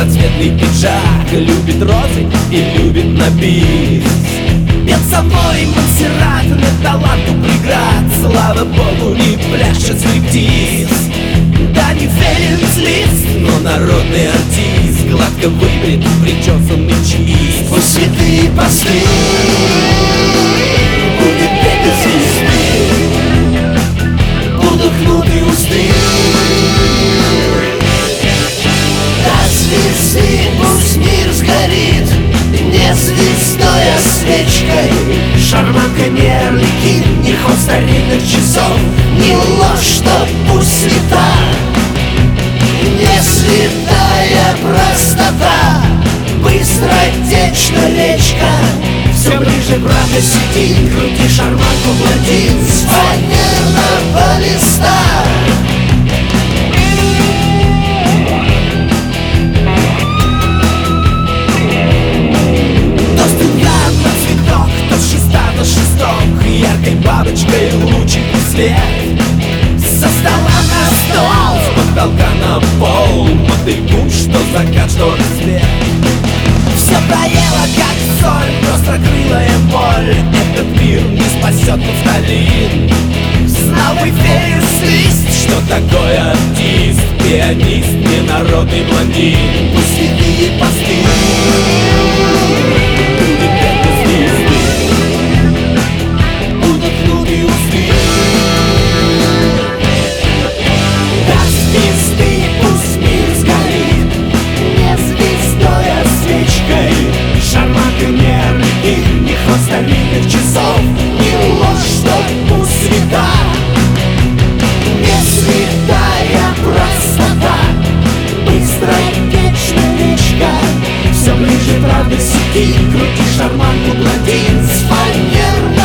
разноцветный пиджак, любит розы и любит на бис. Пел со мной Монсеррат, нет таланту преград, слава богу, не пляшет стриптиз. Да не Ференц-Лист, но народный артист, гладко выбрит, причесанный чист. Пусть святые посты будет бега звезды, будут гнуты узды. До звезды пусть мир сгорит, не звездой, а свечкой. Шарманка не Арлекин, не ход старинных часов, не ложь, что пусть свята. Не святая простота, быстротечна речка. Все ближе правда сидит, крути шарманку блондин с фанерного листа. То студент на цветок, то с шеста на шесток, яркой бабочкой лучик вслед. Со стола на стол, с потолка на пол, мотыльку, что закат, что рассвет. Все проело, как соль, простокрылая боль. Этот мир не спасет нафталин. Знал бы Ференц-Лист, что такое артист, пианист, ненародный блондин. Пусть святые посты будет бега звезды, будут гнуты узды. До звезды пусть мир сгорит, не звездой, а свечкой. Шарманка не Арлекин, не ход старинных часов, не ложь, что пусть свята. Не святая простота, быстротечна речка. Все ближе правда сидит, крути шарманку блондин с фанерной